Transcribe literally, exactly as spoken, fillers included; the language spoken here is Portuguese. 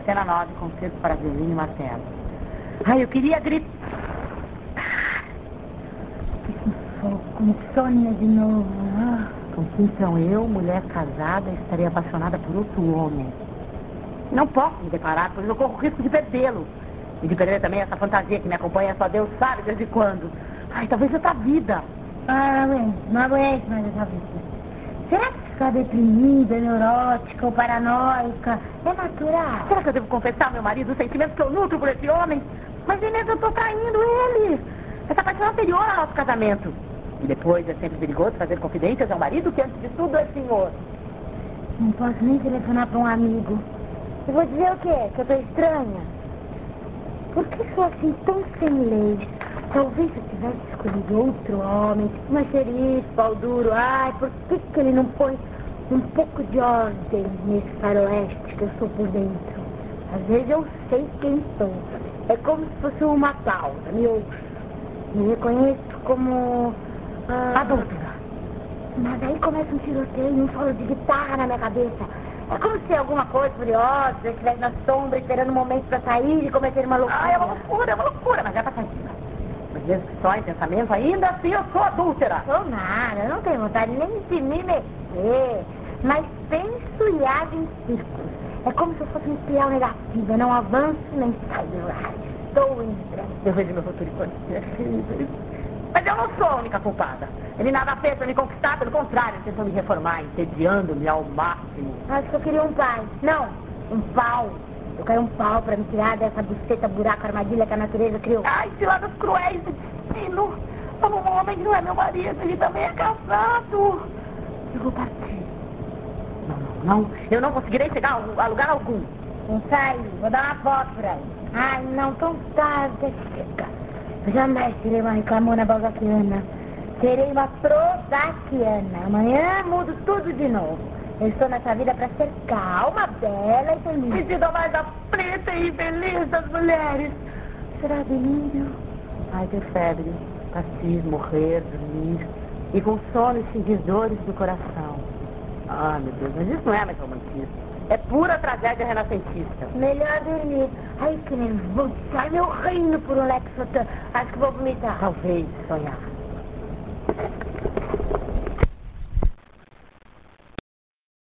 Cena nove, concerto para violino e martelo. Ai, eu queria gritar. Que sufoco, insônia de novo. Ah. Com que então eu, mulher casada, estarei apaixonada por outro homem? Não posso me declarar, pois eu corro o risco de perdê-lo. E de perder também essa fantasia que me acompanha, só Deus sabe desde quando. Ai, talvez outra vida. Ah, não aguento, não aguento mais essa vida. Será que ficar deprimida, neurótica ou paranoica é natural? Será que eu devo confessar ao meu marido os sentimentos que eu nutro por esse homem? Mas, Inês, eu tô traindo ele. Essa paixão é anterior ao nosso casamento. E depois é sempre perigoso fazer confidências ao marido, que antes de tudo é senhor. Não posso nem telefonar para um amigo. Eu vou dizer o quê? Que eu tô estranha? Por que sou assim tão sem leis? Talvez eu tivesse escolhido outro homem, tipo uma xerife, pau duro. Ai, por que, que ele não põe um pouco de ordem nesse faroeste que eu sou por dentro? Às vezes eu sei quem sou. É como se fosse uma causa, me ouço. Me reconheço como... Ah, Adúltera. Mas aí começa um tiroteio e um solo de guitarra na minha cabeça. É como se alguma coisa curiosa estivesse na sombra esperando um momento pra sair e cometer uma loucura. Ah, é uma loucura, é uma loucura, mas é passageira. Mas mesmo que só em pensamento, ainda assim eu sou adúltera. Sou nada, eu não tenho vontade nem de me mexer. Mas penso e ajo em círculos. É como se eu fosse um espiral negativo. Eu não avanço nem saio do ar. Estou em trânsito. Eu vejo meu futuro enquanto terríveis. Mas eu não sou a única culpada. Ele nada fez pra me conquistar, pelo contrário, ele tentou me reformar, entediando-me ao máximo. Acho que eu queria um pai. Não, um pau. Eu quero um pau pra me tirar dessa buceta, buraco, armadilha que a natureza criou. Ai, ciladas cruéis do destino. Amo um homem que não é meu marido, ele também é casado. Eu vou partir. Não, não, não. Eu não conseguirei chegar a lugar algum. Não sai, vou dar uma foto por aí. Ai, não, tão tarde, chega. Eu jamais serei uma reclamona balzaquiana. Serei uma prozaquiana. Amanhã mudo tudo de novo. Eu estou nessa vida para ser calma, bela e feliz. Me sinto mais aflita e infeliz das mulheres. Será delírio? Ai, ter febre, castigo, morrer, dormir. E com sono extinguir dores do coração. Ai, meu Deus, mas isso não é mais romantismo. É pura tragédia renascentista. Melhor dormir. Ai, que nervoso. Sai meu reino por um Lexotan. Acho que vou vomitar. Talvez sonhar.